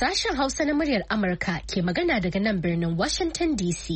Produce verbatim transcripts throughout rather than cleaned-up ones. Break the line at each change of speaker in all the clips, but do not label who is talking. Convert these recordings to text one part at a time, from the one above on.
Sashen Hausa na muryar Amurka ke magana daga nan birnin Washington D C.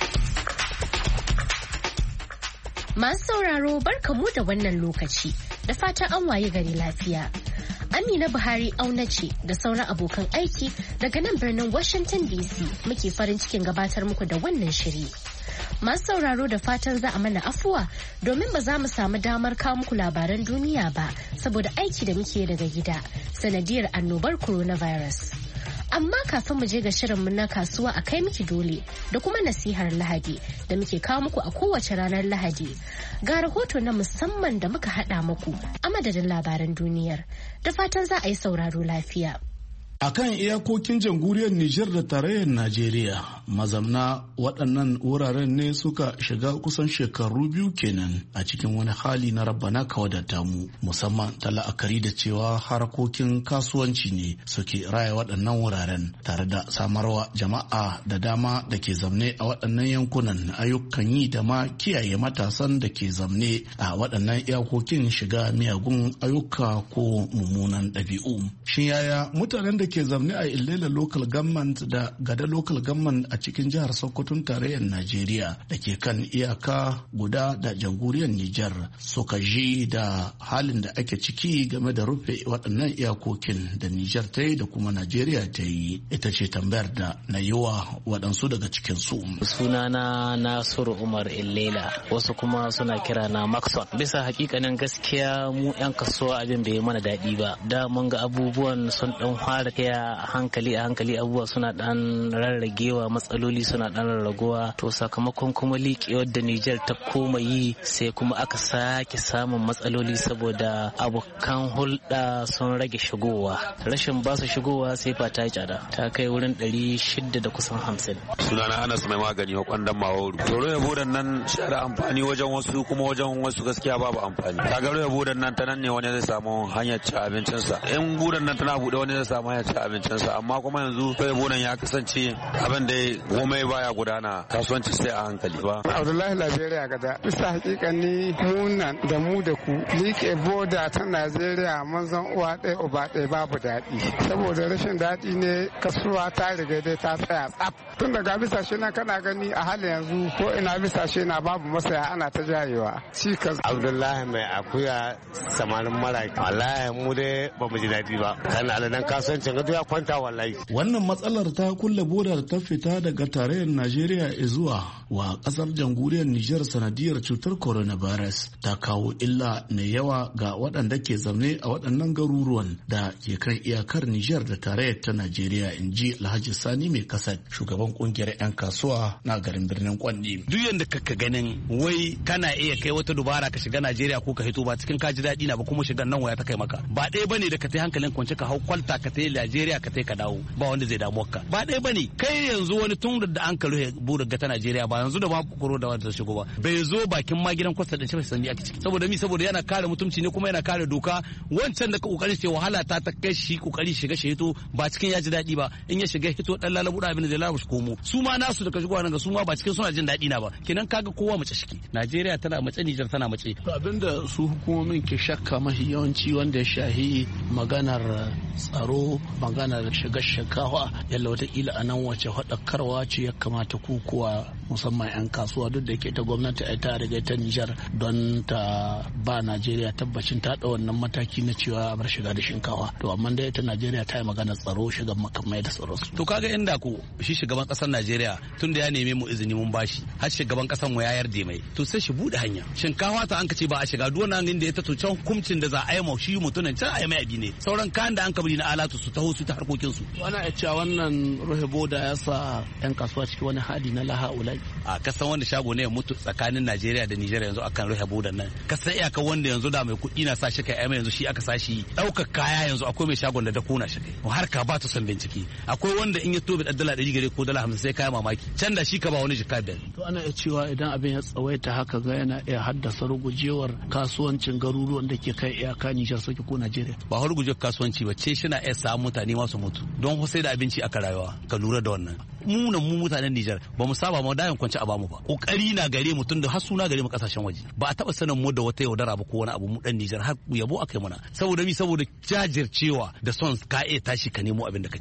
Masu sauraro barkamu da wannan lokaci da fatan an waye gari lafiya. Amina Buhari auna ce da sauran abokan aiki daga nan birnin Washington D C muke farin cikin gabatar muku da wannan shiri. Masu sauraro da fatan za a mana afuwa domin ba za mu samu damar kawo muku labaran duniya ba saboda aiki da muke daga gida sanadiyar annobar coronavirus. Amma kafin mu je ga shirinmu na kasuwa a kai miki dole da kuma nasihar Lahadi da muke kawo muku a kowace ranar Lahadi. Ga rahoto na musamman da muka haɗa muku a madadin labaran duniyar. Da fatan za a yi sauraro lafiya.
A kan iyakokin jamhuriyar Nijar da tarayyar Najeriya, mazamna waɗannan wuraren ne suka shiga kusan shekaru biyu kenan a cikin wani hali na rabbana ka wadata mu, musamman ta la'akari da cewa harkokin kasuwanci ne suke raya waɗannan wuraren tare da samarwa jama'a da dama da ke zamne a waɗannan yankunan ayyukan yi da ma kiyaye matasan da ke zamne a waɗannan iyakokin shiga miyagun ayyuka ko mummunan ɗabi'u. Shin yaya mutanen da ke zamne a Ilela local government da Gada local government a cikin jihar Sokoton tarayyar Najeriya da ke kan iyaka guda da jamhuriyar Nijar suka ji da halin da ake ciki game da rufe waɗannan iyakokin da Nijar ta yi da kuma Najeriya ta yi, ita ce tambayar da na yi wa waɗansu daga cikin su.
Sunana Nasiru Umar Ilela, wasu kuma suna kira na Maxon. Bisa hakikanin gaskiya mu 'yan kasuwa abin bai mana daɗi ba, da mun ga abubuwan sun ɗan fara a hankali a hankali abubuwa suna dan rarragewa, matsaloli suna dan rarraguwa, to sakamakon kuma liƙewar da Nijar ta koma yi sai kuma aka sake samun matsaloli saboda abokan hulɗa sun rage shigowa, rashin ba su shigowa sai fa ta yi tsada ta kai wurin ɗari shida da kusan hamsin.
Sunana Anas mai magani wa kwandan Maworu. To roya budan nan shi da amfani wajen wasu kuma wajen wasu gaskiya babu amfani. Kaga roya budan nan ta nan ne wani zai samu hanyar ci abincinsa. In budan nan tana buɗe wani zai samu hanyar ci abincinsa, amma kuma yanzu sai bunan ya kasance abin da komai baya gudana, kasuwanci sai a hankali ba.
Abdullahi Liberia gada bisa hakikani munan da mu da ku liƙe boda ta Najeriya manzon uwa ɗaya uba ɗaya babu daɗi, saboda rashin daɗi ne kasuwa ta riga dai ta tsaya tsaf. Tun daga bisashe na kana gani a halin yanzu ko ina bisashe na babu masaya ana ta jayewa. Cikas
Abdullahi mai akuya samanin mara wallahi mu dai ba mu ji daɗi ba, kana aladan kasuwancin gado ya kwanta wallahi.
Wannan matsalar ta kulle boda da ta fita daga tarayyar Najeriya zuwa wa kasar jamhuriyar Nijar sanadiyar cutar coronavirus ta kawo illa mai yawa ga waɗanda ke zaune a waɗannan garuruwan da ke kan iyakar Nijar da tarayyar ta Najeriya, in ji Alhaji Sani mai kasat, shugaban kungiyar 'yan kasuwa na garin birnin Kwandi.
Duk yanda kaka ganin wai kana iya kai wata dubara ka shiga Najeriya ko ka hito ba cikin kaji daɗi na ba, kuma shigan nan waya ta kai maka ba ɗaya bane da ka tai hankalin kwance ka hau kwalta ka tai Najeriya ka tai ka dawo ba wanda zai damu ka, ba ɗaya bane. Kai yanzu wani tun da an kalu buɗe ga ta Najeriya ba yanzu da ba koro da wanda ta shigo ba bai zo bakin ma gidan kwasta din shi san me ake ciki, saboda mi saboda yana kare mutumci ne kuma yana kare doka. Wancan da ka kokarin ce wahala ta ta kai shi kokari shiga shi hito ba cikin ya ji daɗi ba, in ya shiga hito dan lalabu da abin da zai lalabu komo, su ma nasu da ka shigo nan ga su ma ba cikin suna jin daɗi na ba, kenan kaga kowa mace shiki. Najeriya tana mace, Nijar tana mace.
To abinda su hukumomin ke shakka mafi yawanci wanda ya shahi maganar tsaro, maganar shiga shakawa, yalla watakila a nan wace faɗakarwa ce ya kamata ku kuwa musamman 'yan kasuwa, duk da ke ta gwamnati a ta riga ta Nijar don ta ba Najeriya tabbacin ta ɗau wannan mataki na cewa a bar shiga da shinkawa, to amma da ita Najeriya ta yi magana tsaro, shigan makamai da tsaro.
To kaga inda ku shi shugaban ƙasar Najeriya tun da ya neme mu izini mun bashi, har shugaban ƙasar mu ya yarda mai, to sai shi bude hanya. Shinkawa ta an ka ce ba a shiga, duk wannan inda ya ta to can hukuncin da za a yi ma shi mutumin can a yi mai abi ne, sauran kayan da an kabari na alatu su taho su ta harkokin su.
Ana iya cewa wannan rufe boda ya sa 'yan kasuwa cikin wani hali na laha ulai.
A kasan wanda shago ne ya mutu tsakanin Najeriya da Nijar yanzu akan rufe bodan nan, kasan iyaka wanda yanzu da mai kuɗi na sa shi kai ai yanzu shi aka sa shi ɗaukar kaya, yanzu akwai mai shagon da dako na shi kai har ka ba ta son bincike, akwai wanda in ya tobe da dala ɗari gare ko dala hamsin sai kaya mamaki, can da shi ka ba wani jika biyar.
To ana iya cewa idan abin ya tsawaita haka ga yana iya haddasa rugujewar kasuwancin garuruwan da ke kai iyaka Nijar suke ko Najeriya.
Ba rugujewar kasuwanci ba ce, shi na iya samun mutane masu mutu don sai da abinci aka rayuwa, ka lura da wannan. Mu nan mu mutanen Nijar ba mu saba mu dayan kwanci a bamu ba, kokari na gare mu tun da har suna gare mu kasashen waje, ba a taba sanin mu da wata yaudara ba ko wani abu. Mu dan Nijar har yabo akai mana, saboda mi saboda jajircewa da son ka iya tashi ka nemo abin da ka ci.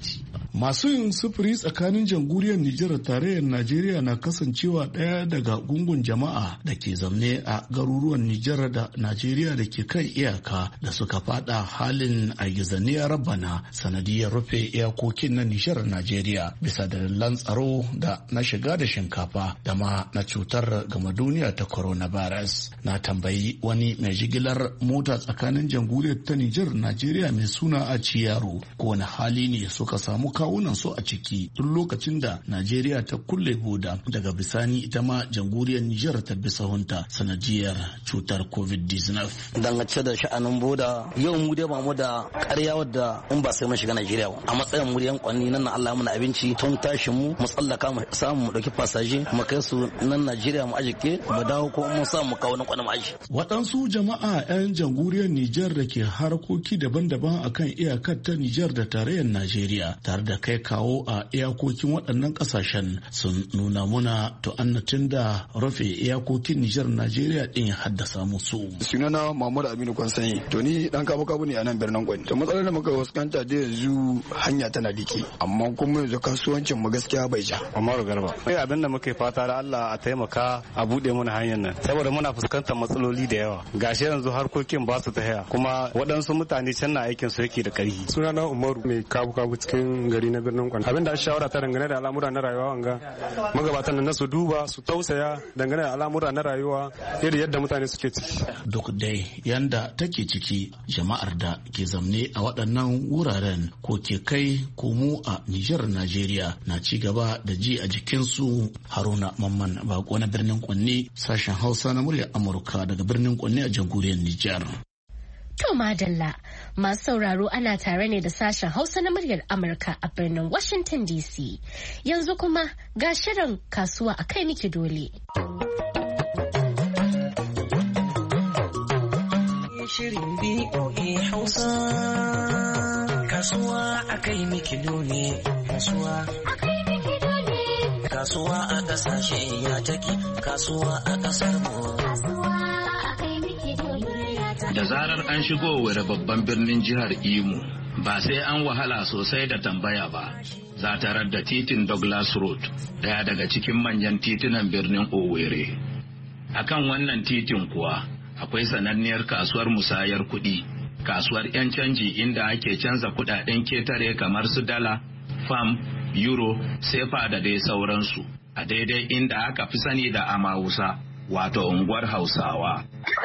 Masu yin sufuri tsakanin jamhuriyar Nijar da tarayyar Najeriya na kasancewa ɗaya daga gungun jama'a da ke zamne a garuruwan Nijar da Najeriya da ke kan iyaka da suka fada halin aigizaniyar rabana sanadiyar rufe iyakokin na Nijar Najeriya bisa dalilan tsaro da na shiga da shinkafa da ma na cutar gama duniya ta coronavirus. Na tambayi wani mai jigilar mota tsakanin jamhuriyar ta Nijar Najeriya mai suna a Ciyaro ko wani hali ne suka samu kawunan su a ciki tun lokacin da Najeriya ta kulle boda daga bisani ita ma jamhuriyar Nijar ta bi sahunta sanadiyar cutar covid diecinueve.
Dangance da sha'anin boda yau mu dai ba mu da ƙarya wadda in ba sai mun shiga Najeriya ba a matsayin mu yan kwanni nan Allah muna abinci tun tashin mu mu tsallaka mu samu mu dauki fasaje mu kai su nan Najeriya mu ajike mu dawo ko mun samu kawo nan kwana mu aji.
Waɗansu jama'a 'yan jamhuriyar Nijar da ke harkoki daban-daban akan iyakar ta Nijar da tarayyar Najeriya tare da kai kawo a iyakokin waɗannan ƙasashen sun nuna muna tu'annatin da rufe iyakokin Nijar Najeriya din ya haddasa musu.
Sunana Mahmud Aminu Kwansani to ni dan kabu kabu ne a nan birnin Gwani. To matsalar da muka fuskanta da yanzu hanya tana dike amma kuma yanzu kasuwancin mu gaskiya bai ja.
Umaru Garba. Kai abin da muke fata da Allah a taimaka a bude mana hanyar nan saboda muna fuskantar matsaloli da yawa. Gashi yanzu harkokin ba su ta haya kuma waɗansu mutane can na aikin su yake da ƙarfi.
Sunana Umaru mai kabu kabu cikin gari na birnin Gwani. Abin da shawara ta dangane da al'amura na rayuwa wanga magabatan nan su duba su tausaya dangane da al'amura na rayuwa irin yadda mutane suke ciki.
Duk dai yanda take ciki jama'ar da ke zamne a waɗannan wuraren ko ke kai komo a Nijar Najeriya na ci gaba da ji a jikinsu. Haruna Mamman Bako na birnin Kwanne sashen Hausa na muryar Amurka daga birnin Kwanne a jamhuriyar Nijar.
To madalla masu sauraro ana tare ne da sashen Hausa na muryar Amurka a birnin Washington D C. Yanzu kuma ga shirin kasuwa a kai miki dole.
Shirin B O A Hausa kasuwa a kai miki dole. Kasuwa a kai miki dole. Kasuwa a kasashe ya take. Kasuwa a kasar mu. Kasuwa a kai miki dole.
Da zarar an shigo wani babban birnin jihar Imo ba sai an wahala sosai da tambaya ba. Za ta da titin Douglas Road, daya daga cikin manyan titunan birnin Owerri. Akan wannan titin kuwa akwai sananniyar kasuwar musayar kuɗi, kasuwar 'yan canji inda ake canza kuɗaɗen ketare kamar su dala, fam, euro, sefa da dai sauransu, a daidai inda aka fi sani da Amawusa, wato unguwar Hausawa.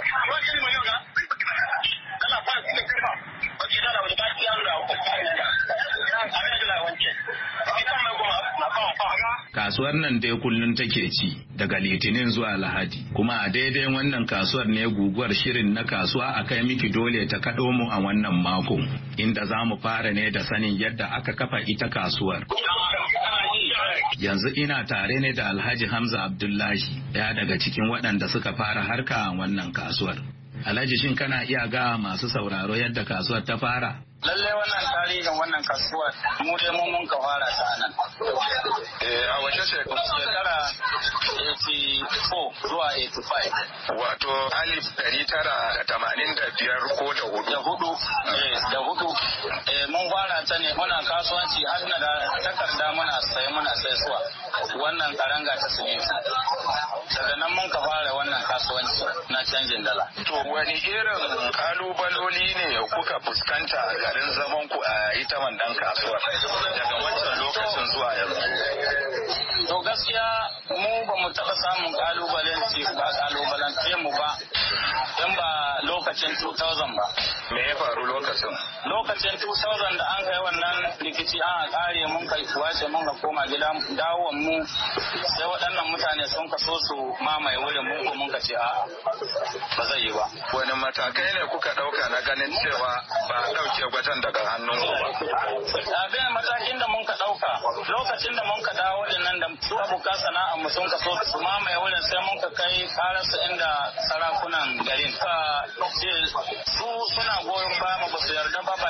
Kasuwar nan dai kullum take ci daga Litinin zuwa Lahadi, kuma a daidai wannan kasuwar ne guguwar shirin na kasuwa a kai miki dole ta kaɗo mu a wannan mako, inda za mu fara ne da sanin yadda aka kafa ita kasuwar. Yanzu ina tare ne da Alhaji Hamza Abdullahi, ɗaya daga cikin waɗanda suka fara harka a wannan kasuwar. Alhaji, shin kana iya ga masu sauraro yadda kasuwar ta fara?
Lallai wannan tarihin wannan kasuwar mu dai mun mun ka fara ta nan.
Eh a wace shekara?
Shekara eighty-four zuwa eighty-five.
Wato alif dari tara da tamanin da biyar ko da hudu.
Da hudu. Eh da hudu. Eh mun fara ta ne muna kasuwanci har na da takarda muna sai muna sai suwa. Wannan karanga ta siminti. Daga nan mun ka fara wannan kasuwanci na canjin dala.
To wani irin kalubaloli ne kuka fuskanta a garin zaman ku a ita wannan kasuwar daga wancan lokacin zuwa yanzu?
To gaskiya mu ba mu taɓa samun kalubalen ba kalubalance mu ba in ba lokacin two thousand ba.
Me ya faru lokacin?
Lokacin two thousand da an kai wannan rikici an kare mun kai wace mun ka koma gida dawon mu sai waɗannan mutane sun ka so su mamaye wurin mun ko mun ka ce a'a ba zai yi ba.
Wani matakai ne kuka ɗauka na ganin cewa ba a ɗauke gwatan daga hannun ku ba?
Abin matakin da mun ka ɗauka lokacin da mun ka dawo din nan da su abuka sana'ar mu sun ka so su mamaye wurin sai mun ka kai karansu inda sarakunan garin ka ce su suna goyon baya mu ba su yarda ba ba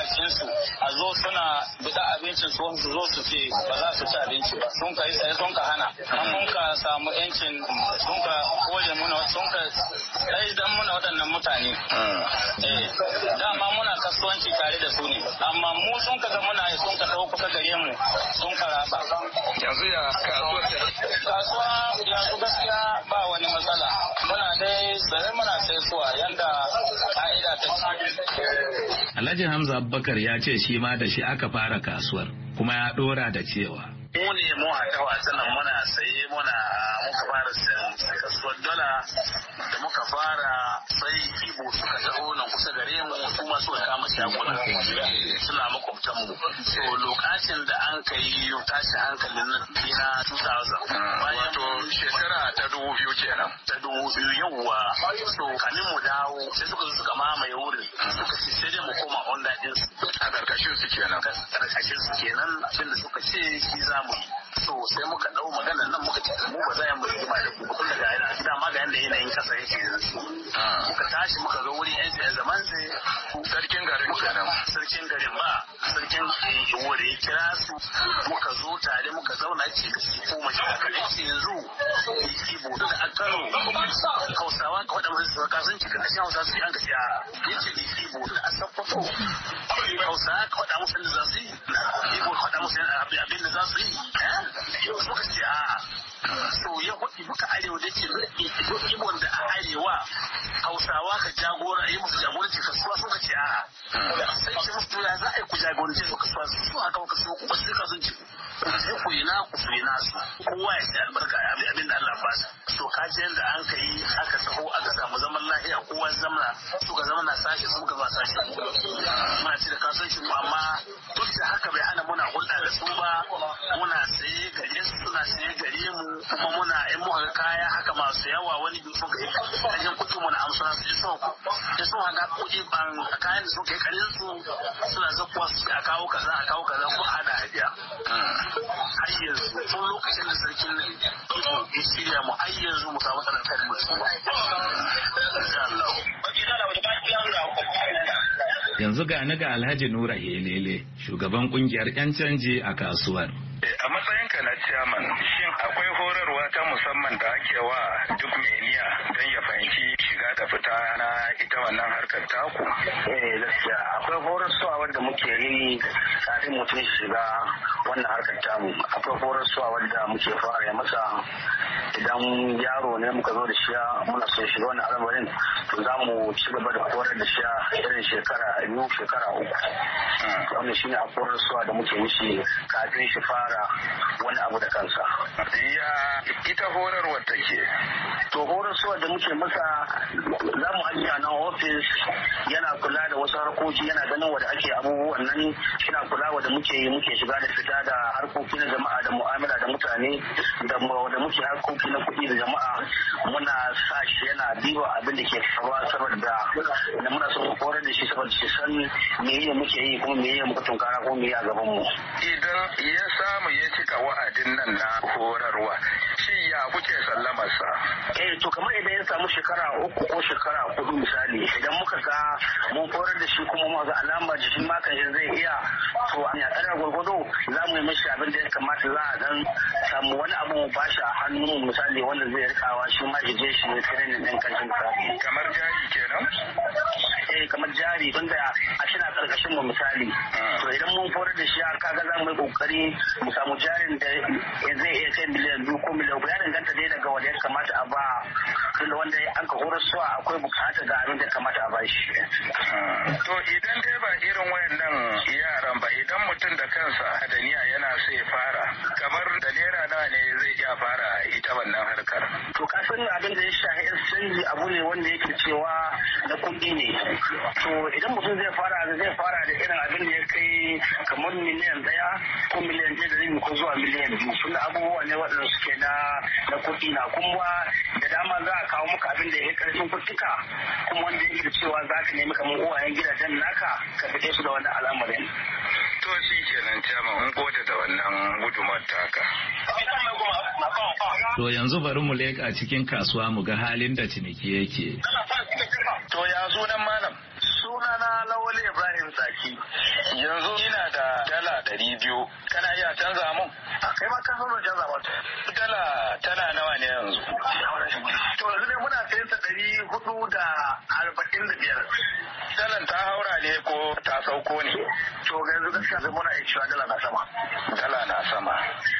bakin su a zo suna bida abincin su su zo su ce ba za su ci abinci ba sun ka yi tsaye sun ka hana sun ka samu yancin sun ka kore muna sun ka tsaye dan muna waɗannan mutane eh dama muna kasuwanci tare da su ne amma mu sun ka ga muna yi sun ka dawo kusa gare mu sun ka raba
yanzu ya kasuwa
kasuwa yanzu gaskiya ba wani matsala muna dai tsaye muna sai suwa yanda ka'ida ta ce.
Alhaji Hamza Abubakar ya ce shi ma da shi aka fara kasuwar kuma ya dora da cewa
mu ne mu haɗa wasannan muna saye muna muka fara kasuwar dala da muka fara sai ibo suka taho nan kusa gare mu su ma suka kama shaguna suna makwabtan mu so lokacin da an kai tashi hankalin na dina two thousand bayan
to shekara ta dubu biyu kenan
ta dubu biyu yawwa so kamin mu dawo sai suka zo suka mamaye wurin suka ce sai dai mu koma onda din su
a karkashin su kenan
karkashin su kenan tunda suka ce shi za mu yi so sai muka dau maganar nan muka ce mu ba za mu rigima da ku kun daga yana gida ma ga yanda yanayin kasa yake yanzu muka tashi muka zo wuri yan sai zaman sai
sarkin garin kenan
sarkin garin ba sarkin wuri ya kira su muka zo tare muka zauna ce ko mace aka ce yanzu ibo da akaro Hausawa ka wada musu kasuwanci ka kashin Hausa su an ka ya yace ibo da asaffato Hausawa ka wada musu da zasu yi ibo ka wada musu abin da zasu yi suka ce a so ya hudu duka arewa da ce ibon da a arewa Hausawa ka jagora yi musu jagoranci kasuwa suka ce a sai ce musu ya za a yi ku jagoranci su kasuwa su aka kawo kasuwa ku ba su ka zunci ku ku yi na ku ku yi nasu kowa ya ce albarka abin da Allah ba su to ka ji yadda an ka yi aka taho aka samu zaman lafiya kowa zamana suka zama na sashi su muka ba sashi muna ci da kasuwanci mu amma duk da haka bai hana muna hulɗa da su ba muna saye gare su suna saye gare mu kuma muna in muka kaya haka masu yawa wani bi sun kai kayan kuɗi muna amsa su ji sau da sun haka kuɗi ban kayan da sun kai karin su suna zakuwa su a kawo kaza a kawo kaza ko a hada hadiya har yanzu tun lokacin da sarkin ibo ya shirya mu har yanzu mu samu tsanar kan mutum ba insha Allah
yanzu ga ni ga Alhaji Nura Helele shugaban kungiyar yan canji a kasuwar.
A matsayinka na chairman, shin akwai horarwa ta musamman da ake wa duk mai niyya don ya fahimci shiga da fita na ita wannan harkar taku?
Eh gaskiya akwai horarwa wanda muke yi kafin mutum shiga wannan harkar tamu. Akwai horarwa wanda muke fara masa idan yaro ne muka zo da shi muna so shiga wannan al'amarin to za mu ci gaba da horar da shi irin shekara biyu shekara uku. Wannan shine a horarwa da muke mishi kafin shi fara wani abu da kansa.
Ya ita horarwar take?
To horarwa da muke masa za mu ajiye a nan ofis yana kula da wasu harkoki yana ganin wanda ake abubuwan nan yana kula wanda muke yi muke shiga da fita da harkoki na jama'a da mu'amala da mutane da wanda muke harkoki na kuɗi da jama'a muna sa shi yana diba abin da ke faruwa saboda da muna son horar da shi saboda shi san me yi muke yi kuma me yi muka tunkara kuma me yi a gaban mu.
Idan ya samu ya cika wa'adin nan na horarwa shi ya kuke sallamar sa?
Eh to kamar idan ya samu shekara uku ko shekara hudu misali idan muka ga mun horar da shi kuma mu ga alamar jikin makan shi zai iya to a ya tsara gwargwado za mu yi mashi abin da ya kamata za a dan samu wani abu mu bashi a hannu misali wanda zai rikawa shi ma je shi ne training din kanshin misali.
Kamar jari kenan?
Eh kamar jari tunda a shi na karkashin mu misali. To idan mun horar da shi kaga za mu yi kokari mu samu jarin da zai iya kai miliyan biyu ko miliyan uku ya danganta dai daga wanda ya kamata a ba tunda wanda an ka horar suwa akwai bukata ga abin da ya kamata a ba shi.
To idan dai ba irin wayannan yaran ba idan mutum da kansa da niyya yana so ya fara kamar da naira nawa ne zai iya fara ita wannan harkar.
To ka san abin da ya shafi exchange abu ne wanda yake cewa na kuɗi ne. To idan mutum zai fara zai fara da irin abin da ya kai kamar miliyan ɗaya ko miliyan ɗaya da rabi ko zuwa miliyan biyu tunda abubuwa ne waɗanda suke na na kuɗi na kuma da dama za a kawo maka abin da ya kai ƙarfin kuɗika kuma wanda yake cewa za ka nemi kamar uwayen gidajen naka ka fite su da wannan al'amarin.
To shi kenan cama mun gode da wannan gudumar taka.
To yanzu bari mu leƙa cikin kasuwa mu ga halin da ciniki yake.
To ya sunan malam?
Sunana Lawali Ibrahim
yin tsaki. Yanzu ina da dala ɗari biyu. Kana iya canza mun? Kai ma ka san zan canza ba. Dala tana nawa ne yanzu? To yanzu dai muna sayan ta ɗari hudu da arba'in da biyar. Dalan ta haura ne ko ta sauko ne? To yanzu gaskiya zai muna iya cewa dala na sama. Dala na sama.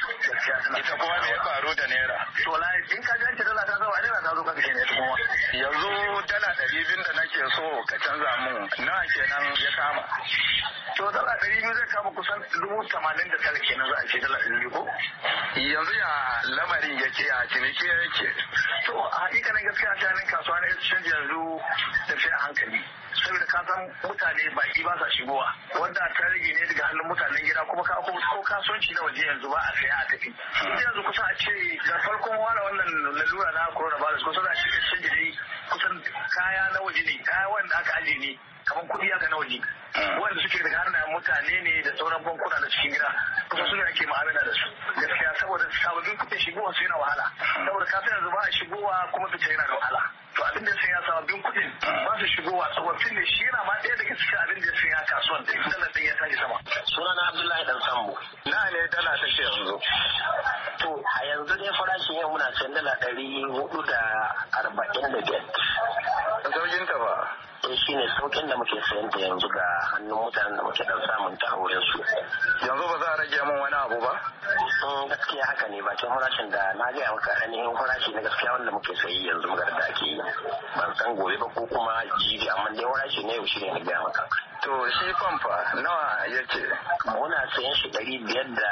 Ita kuma me ya faru da naira? To lai in ka ji dala ta sama naira ta zo ka kashe ne kuma. Yanzu dala ɗari biyu da nake so ka canza mun nawa kenan ya kama? To dala ɗari biyu zai kama kusan dubu tamanin da tara kenan za a ce dala ɗari biyu ko? Yanzu ya lamarin yake a ciniki yake. To a hakikanin gaskiya shanin kasuwa na exchange yanzu tafiya hankali. Saboda ka san mutane baki ba sa shigowa wanda ta rage ne daga hannun mutanen gida kuma ka ko kasuwanci na waje yanzu ba a saya a tafi. Yanzu kusa a ce da farkon wara wannan lalura na coronavirus kusa da shi exchange dai kusan kaya na waje ne kaya wanda aka aje ne kamar kuɗi aka na waje wanda suke daga hannayen mutane ne da sauran bankuna na cikin gida kusa su ne ake mu'amala da su gaskiya saboda sababbin kuɗin shigowa su yana wahala saboda ka san yanzu ba a shigowa kuma fita yana da wahala to abin da sai ya sababbin kuɗin ba su shigowa tsofaffin ne shi yana ma ɗaya daga cikin abin da sai ya kasuwan da dalar ɗin ya tashi sama. Sunana Abdullahi Dan Sambo. Na ne dala ta ce yanzu. To a yanzu dai farashin yau muna sayan dala ɗari hudu da arba'in da biyar. Saukin ta ba. Eh shi ne saukin da muke sayan ta yanzu ga hannun mutanen da muke dan samun ta wurin su. Yanzu ba za a rage min wani abu ba? Gaskiya haka ne bakin farashin da na gaya maka ainihin farashi na gaskiya wanda muke sayi yanzu muka da ake yi. Ban san gobe ba ko kuma jibi amma dai farashi ne yau shi ne na gaya maka. To shi famfa nawa yake? Muna sayan shi ɗari biyar da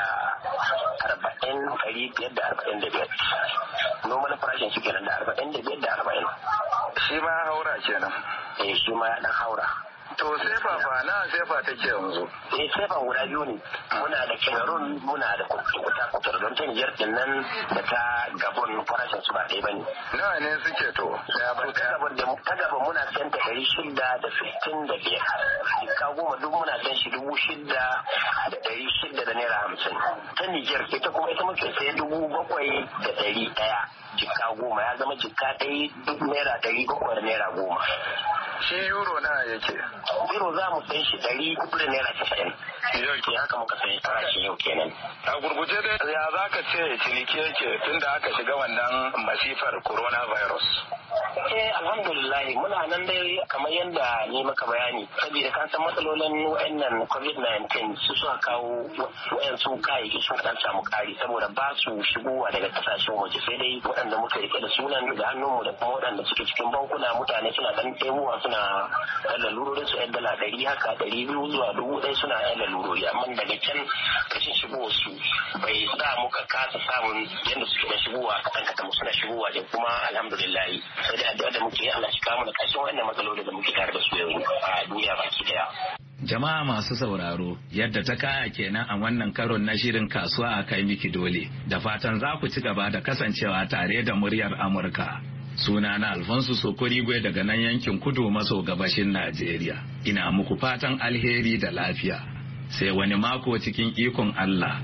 arba'in ɗari biyar da arba'in da biyar. Normal farashin shi kenan da arba'in da biyar da arba'in. Shi ma haura kenan. Eh shi ma ya dan haura. To sefa fa na sefa take yanzu. Eh sefa guda biyu ne. Muna da Cameroon muna da kuta kutar don ta Niger din nan da ta Gabon farashin su ba ɗaya bane. Nawa ne suke to? Da ba ta Gabon da ta Gabon muna sayan ta ɗari shida da sittin da biyar. Ka goma duk muna sayan shi dubu shida da ɗari shida da naira hamsin. Ta Niger ita kuma ita muke sayan dubu bakwai da ɗari ɗaya. Jikka goma ya zama jikka ɗaya duk naira ɗari bakwai da naira goma. Shi euro na yake? Euro za mu sayi shi ɗari uku da naira casa'in. Yau ke haka muka sayi farashin yau kenan. A gurguje dai ya za ka ce ciniki yake tun da aka shiga wannan masifar coronavirus? Eh alhamdulillah muna nan dai kamar yadda ni maka bayani saboda kan san matsalolin wa'annan covid nineteen su suka kawo wa'ansu kayayyaki sun kan samu kari saboda ba su shigowa daga kasashen waje sai dai waɗanda muka rike da sunan da hannunmu da kuma waɗanda suke cikin bankuna mutane suna dan ɗebowa suna ɗan lalurorin su yan dala ɗari haka ɗari biyu zuwa dubu ɗaya suna yan lalurori amma daga can kashin shigowar su bai sa muka kasa samun yadda suke da shigowa kaɗan kaɗan suna shigowa da kuma alhamdulillah sai dai addu'a da muke Allah shi kawo mana ƙarshen wannan matsaloli da muke tare da su yanzu a duniya baki daya.
Jama'a masu sauraro yadda ta kaya kenan a wannan karon na shirin kasuwa a kai miki dole da fatan za ku ci gaba da kasancewa tare da muryar Amurka. Sunana Alfonso Sokorigwe daga nan yankin kudu maso gabashin Najeriya. Ina muku fatan alheri da lafiya. Sai wani mako cikin ikon Allah.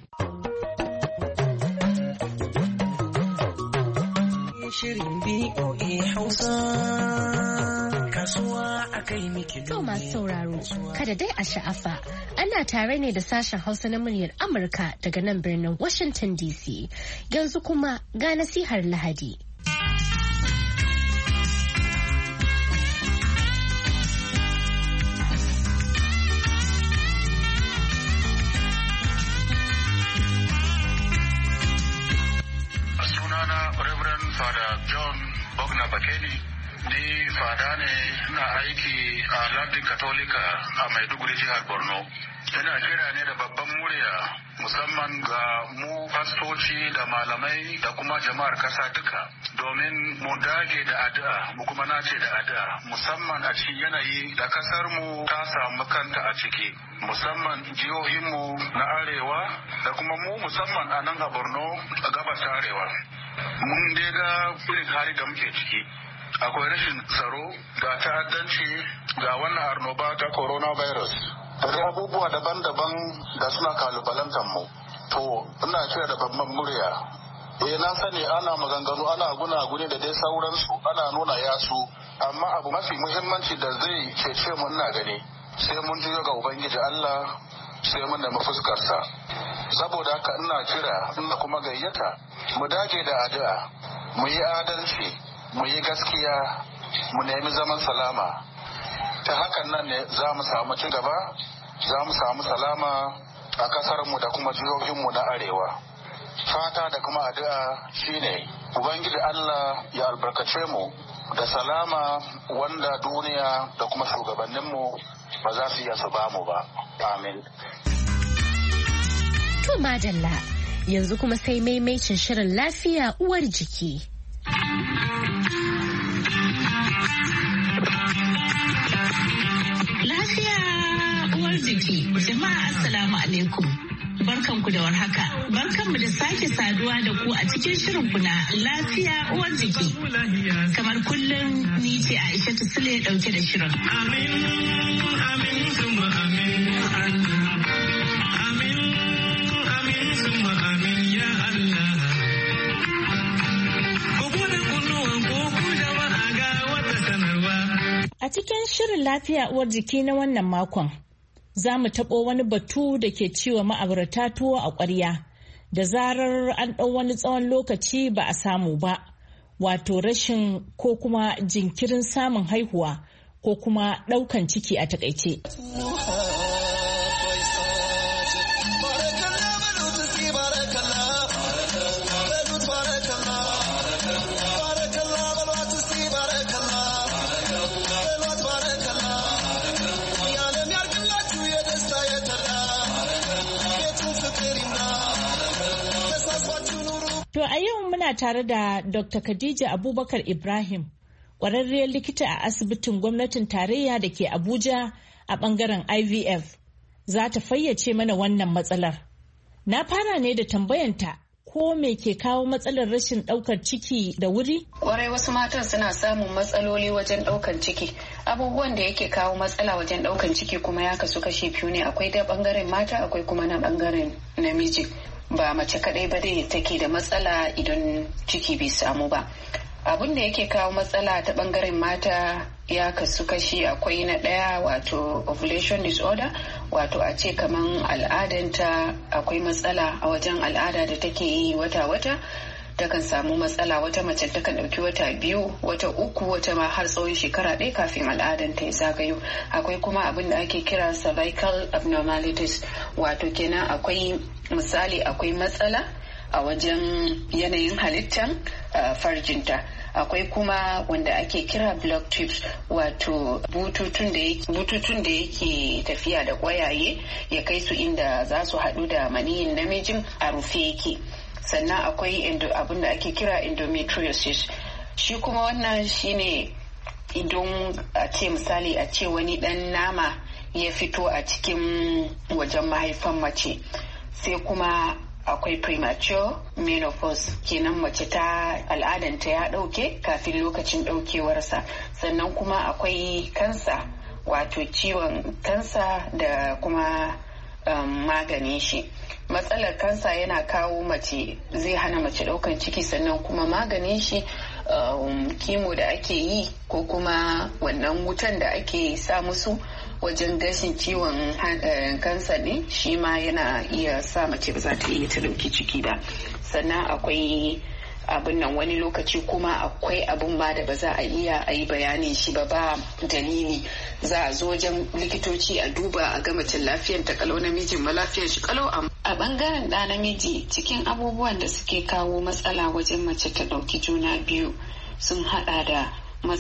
Shirin B O A Hausa kasuwa akai miki
to masu sauraro kada dai a sha'afa ana tare ne da sashen Hausa na muryar Amurka daga nan birnin Washington D C yanzu kuma ga nasihar Lahadi.
Father John Bogna Bakeni ni fada ne na aiki a Lardin Katolika a Maiduguri jihar Borno. Ina kira ne da babban murya musamman ga mu fastoci da malamai da kuma jama'ar kasa duka domin mu dage da addu'a mu kuma nace da addu'a musamman a cikin yanayi da kasar mu ta samu kanta a ciki musamman jihohin mu na arewa da kuma mu musamman a nan a Borno a gabas arewa. Mun dai ga irin hali da muke ciki akwai rashin tsaro ga ta'addanci ga wannan annoba ta coronavirus da abubuwa daban-daban da suna kalubalantar mu to ina kira da babban murya eh na sani ana maganganu ana guna-guni da dai sauransu ana nuna yasu amma abu mafi muhimmanci da zai cece mu ina gani
sai mun juyo ga ubangiji Allah, sai mun nemi fuskarsa. Saboda haka ina kira ina kuma gayyata mu dage da addu'a, mu yi adalci, mu yi gaskiya, mu nemi zaman salama. Ta hakan nan ne za mu samu ci gaba, za mu samu salama a kasarmu da kuma jihohinmu na arewa. Fata da kuma addu'a shine ubangiji Allah ya albarkace mu da salama wanda duniya da kuma shugabanninmu ba za su iya su ba mu ba. Amin.
To madalla, yanzu kuma sai maimaicin shirin lafiya uwar jiki.
Lafiya uwar jiki, jama'a assalamu alaikum. Barkanku da warhaka. Barkanmu da sake saduwa da ku a cikin shirin ku na lafiya uwar jiki. Kamar kullum ni ce Aisha Sule dauke da shirin. Amin, amin, summa amin, amin, amin, summa amin, ya Allah. Ku bude kunnuwan ku ku jama'a ga wata sanarwa. A cikin shirin lafiya uwar jiki na wannan makon, za mu taɓo wani batu da ke ciwa ma'aurata tuwo a ƙwarya da zarar an ɗau wani tsawon lokaci ba a samu ba, wato rashin ko kuma jinkirin samun haihuwa ko kuma ɗaukan ciki a taƙaice. To a yau muna tare da Doctor Khadija Abubakar Ibrahim, ƙwararriyar likita a asibitin gwamnatin tarayya da ke Abuja a ɓangaren I V F. Za ta fayyace mana wannan matsalar. Na fara ne da tambayanta ko me ke kawo matsalar rashin ɗaukar ciki da wuri?
Kwarai wasu matan suna samun matsaloli wajen ɗaukar ciki. Abubuwan da yake kawo matsala wajen ɗaukar ciki kuma ya kasu kashi biyu ne, akwai da ɓangaren mata akwai kuma na ɓangaren namiji. Ba mace kadai ba dai take da matsala idan ciki bai samu ba. Abin da yake kawo matsala ta bangaren mata ya kasu kashi, akwai na daya wato ovulation disorder, wato a ce kaman al'adanta akwai matsala a wajen al'ada da take yi wata-wata, takan samu matsala. Wata mace takan ɗauki wata biyu, wata uku, wata ma har tsawon shekara ɗaya kafin al'adanta ya zagayo. Akwai kuma abin da ake kira cervical abnormalities, wato kenan akwai misali akwai matsala a wajen yanayin halittan uh, farjinta. Akwai kuma wanda ake kira block tubes, wato bututun da yake bututun da yake tafiya da ƙwayaye ya kai su inda za su haɗu da maniyin namijin a rufe yake. Sannan akwai abin da ake kira endometriosis. Shi kuma wannan shine idan a ce misali a ce wani ɗan nama ya fito a cikin wajen mahaifan mace. Sai kuma akwai premature menopause, kenan mace ta al'adanta ya ɗauke kafin lokacin ɗaukewarsa. Sannan kuma akwai kansa, wato ciwon kansa da kuma um, maganin shi. Matsalar kansa yana kawo mace, zai hana mace ɗaukan ciki, sannan kuma maganin shi um, kimo da ake yi ko kuma wannan wutan da ake sa musu wajen gashin ciwon kansa ne, shi ma yana iya sa mace ba za ta iya ta dauki ciki ba. Sannan akwai abin nan wani lokaci kuma akwai abin ma da ba za a iya a yi bayanin shi ba ba dalili. Za a zo wajen likitoci a duba a ga mace lafiyar ta kalau, namijin ma lafiyar shi kalau. A bangaren ɗa namiji, cikin abubuwan da suke kawo matsala wajen mace ta ɗauki juna biyu sun haɗa da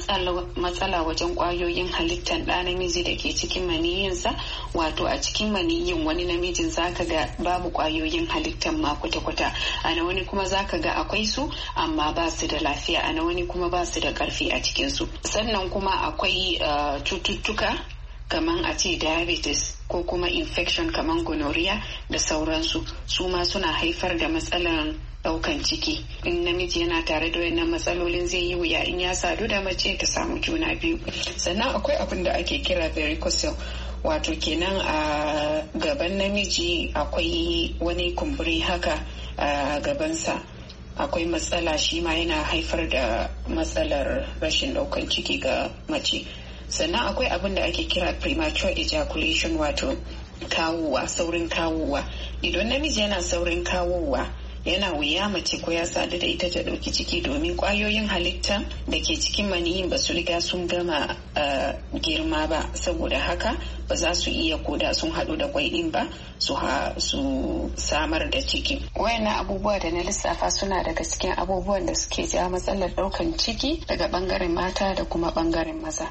matsala wajen kwayoyin halittar ɗa namiji da ke cikin maniyinsa, wato a cikin maniyin wani namijin zaka ga babu kwayoyin halittar ma kwata-kwata, a na wani kuma zaka ga akwai su amma ba su da lafiya, a na wani kuma ba su da karfi a cikinsu. Sannan kuma akwai uh, cututtuka kaman a ce diabetes ko kuma infection kaman gonorrhea da sauransu, su ma suna haifar da matsalar daukan ciki. In namiji yana tare da wannan matsalolin zai yi wuya in ya sadu da mace ta samu juna biyu. Sannan akwai abin da ake kira varicocele, wato kenan a gaban namiji akwai wani kumburi haka a gabansa, akwai matsala, shi ma yana haifar da matsalar rashin daukan ciki ga mace. sannan akwai abin da ake kira premature ejaculation wato kawowa saurin kawowa. Idan namiji yana saurin kawowa yana wuya mace ko ya sadu da ita ta ɗauki ciki domin ƙwayoyin halitta da ke cikin maniyin ba su riga sun gama uh, girma ba, saboda haka ba za su iya koda sun haɗu da kwai ɗin ba su, ha, su samar da ciki. Wayannan abubuwa da na lissafa suna daga cikin abubuwan da suke ja matsalar ɗaukan ciki daga ɓangaren mata da kuma ɓangaren maza.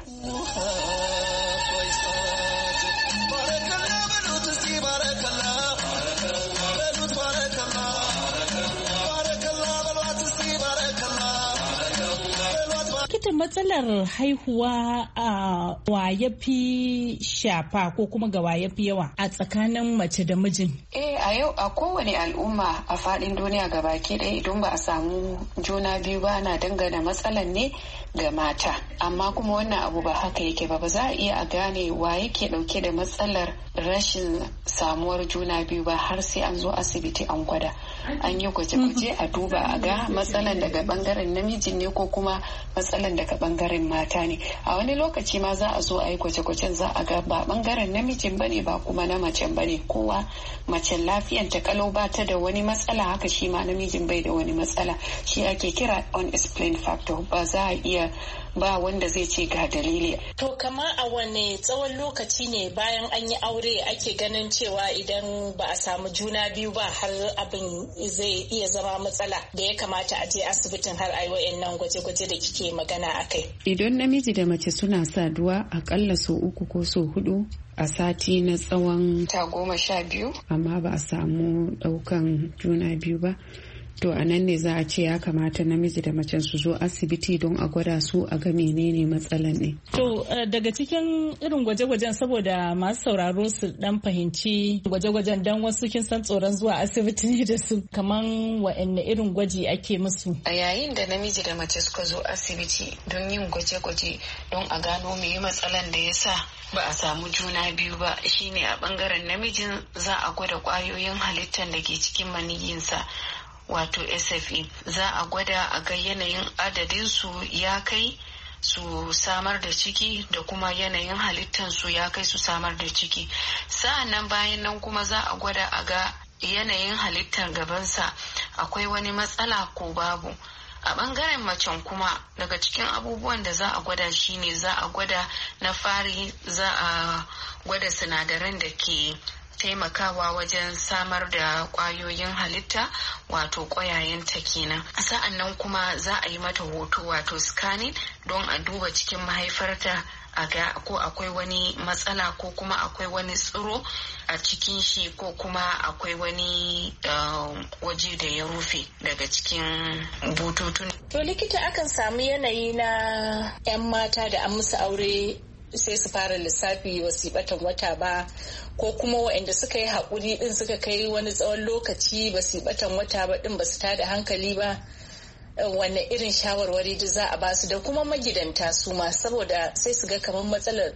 Matsalar haihuwa a wa ya fi shafa ko kuma ga wa ya fi yawa a tsakanin mace da mijin?
Eh, a yau a kowane al'umma a faɗin duniya gabaki ɗaya idan ba a samu juna biyu ba na dangana matsalar ne ga mata, amma kuma wannan abu ba haka yake ba. Ba za a iya a gane wa yake ɗauke da matsalar rashin samuwar juna biyu ba har sai an zo asibiti an gwada, an yi gwaje-gwaje a duba a ga matsalar daga bangaren namijin ne ko kuma matsalar daga bangaren mata ne. A wani lokaci ma za a zo a yi gwaje-gwajen za a ga ba bangaren namijin bane ba kuma na macen bane, kowa macen lafiyan ta kalau ba ta da wani matsala, haka shi ma namijin bai da wani matsala. Shi ake kira unexplained factor. Ba za a iya ba wanda zai ce ga dalili.
To kama a wane tsawon lokaci ne bayan an yi aure ake ganin cewa idan ba a samu juna biyu ba har abin zai iya zama matsala da ya kamata a je asibitin har a yi wa'annan gwaje-gwaje da kike magana a kai?
Idan namiji da mace suna saduwa akalla sau uku ko sau hudu a sati na tsawon
ta goma sha biyu
amma ba a samu daukan juna biyu ba, to a nan ne za a ce ya kamata namiji da mace su zo asibiti don a gwada su a ga menene matsalan ne.
To daga cikin irin gwaje-gwajen, saboda masu sauraro su dan fahimci gwaje-gwajen, dan wasu kin san tsoron zuwa asibiti ne da su, kaman wa'anne irin gwaji ake musu?
A yayin da namiji da mace suka zo asibiti don yin gwaje-gwaje don a gano me matsalan da ya sa ba a samu juna biyu ba, shine a bangaren namijin za a gwada kwayoyin halittar da ke cikin maniyinsa wato S F E. Za a gwada a ga yanayin adadin su ya kai su samar da ciki da kuma yanayin halittar su ya kai su samar da ciki. Sa'annan bayan nan kuma za a gwada a ga yanayin halittar gabansa akwai wani matsala ko babu. A bangaren macen kuma daga cikin abubuwan da za a gwada shine za a gwada na fari za a gwada sinadaran da ke taimakawa wajen samar da kwayoyin halitta wato kwayayenta kenan. Sa'an nan kuma za a yi mata hoto wato scanning don a duba cikin mahaifarta a ga ko akwai wani matsala ko kuma akwai wani tsiro a cikin shi ko kuma akwai wani uh, waje da ya rufe daga cikin bututun.
To likita, akan samu yanayi na 'yan mata da an musu aure sai su fara lissafi wasu batan wata ba, ko kuma waɗanda suka yi haƙuri ɗin suka kai wani tsawon lokaci ba su batan wata ba ɗin ba su tada hankali ba, wanne irin shawarwari da za a ba su, da kuma magidanta su ma, saboda sai su ga kamar matsalar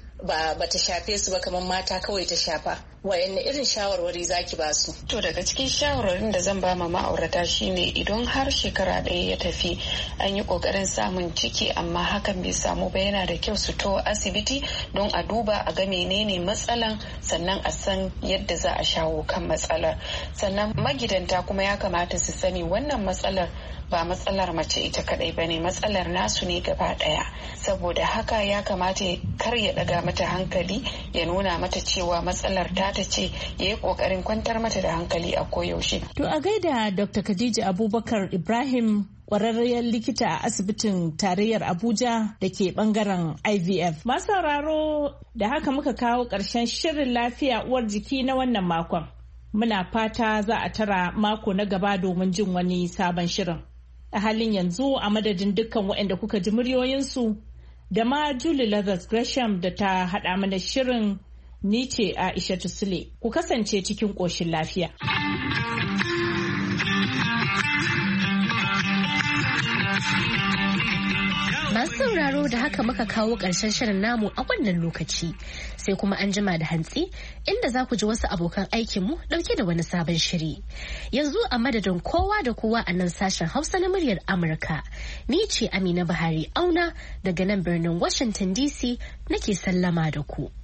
ba ba ta shafe su ba, kamar mata kawai ta shafa. Wayanne irin shawarwari zaki ba su?
To daga cikin shawarwarin da zan ba ma ma'aurata shine idan har shekara ɗaya ya tafi an yi ƙoƙarin samun ciki amma hakan bai samu ba, yana da kyau su to asibiti don a duba a ga menene matsalan, sannan a san yadda za a shawo kan matsalar. Sannan magidanta kuma ya kamata su sani wannan matsalar ba matsalar mace ita kadai ba ne, matsalar nasu ne gaba ɗaya. Saboda haka ya kamata kar ya ɗaga mata hankali, ya nuna mata cewa matsalar ta ta ce, ya yi kokarin kwantar mata da hankali a koyaushe.
To a gaida Doctor Khadija Abubakar Ibrahim, kwararriyar likita a asibitin tarayyar Abuja da ke bangaren I V F. Masu sauraro, da haka muka kawo ƙarshen shirin lafiya uwar jiki na wannan makon. Muna fata za a tara mako na gaba domin jin wani sabon shirin. A halin yanzu a madadin dukkan waɗanda kuka ji muryoyinsu da ma Julie Lazarus Gresham da ta haɗa mana shirin, ni ce Aisha Sule. Ku kasance cikin ƙoshin lafiya.
Masu sauraro da haka muka kawo ƙarshen shirin namu a wannan lokaci. Sai kuma an jima da hantsi inda za ku ji wasu abokan aikinmu ɗauke da wani sabon shiri. Yanzu a madadin kowa da kowa a nan sashen Hausa na muryar Amurka. Ni ce Amina Buhari Auna daga nan birnin Washington D C nake sallama da ku.